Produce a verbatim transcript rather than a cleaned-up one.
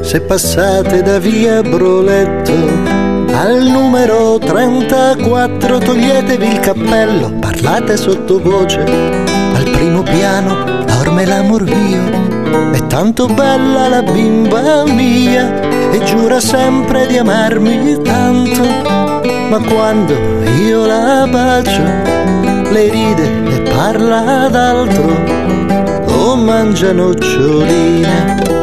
se passate da via Broletto al numero trentaquattro, toglietevi il cappello, parlate sottovoce, al primo piano a Ormela Morvio, è tanto bella la bimba mia e giura sempre di amarmi tanto, ma quando io la bacio lei ride e parla d'altro o mangia noccioline.